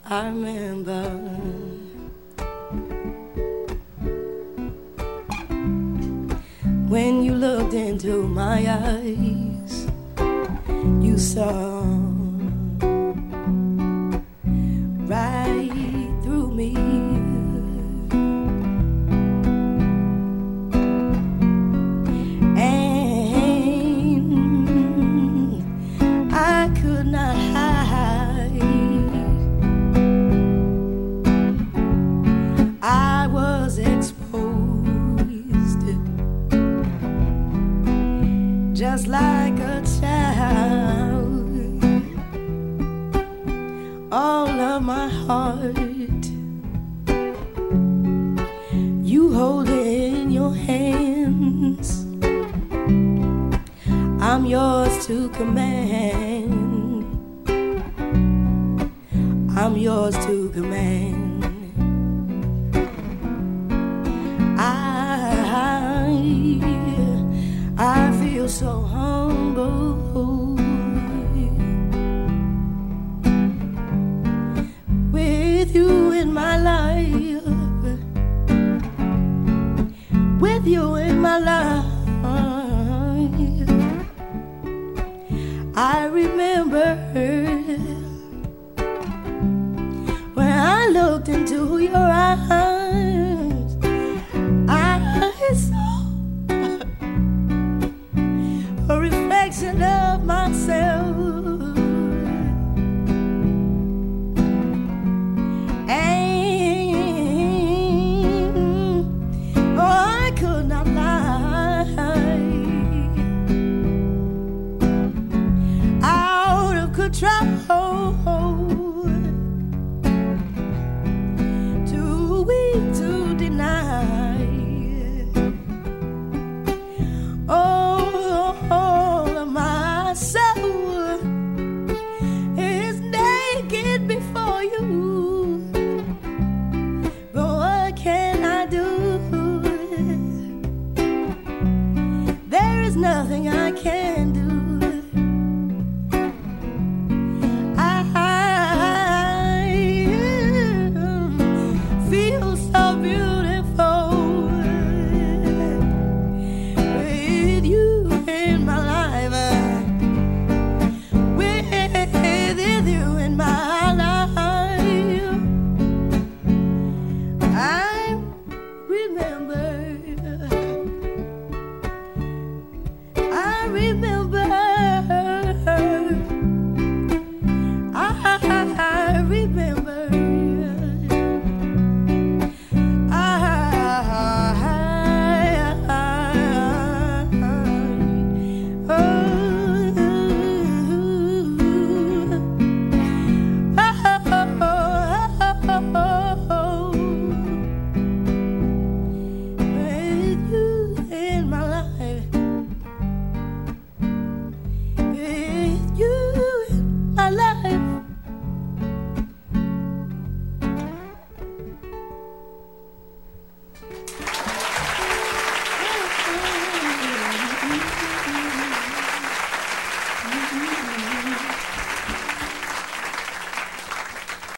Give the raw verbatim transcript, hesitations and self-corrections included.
I remember when you looked into my eyes, you saw right through me. And I could not hide. I was exposed just like a child. All of my heart you hold it in your hands. I'm yours to command. I'm yours to command. I I feel so humble with you in my life, with you in my life. I remember when I looked into your eyes.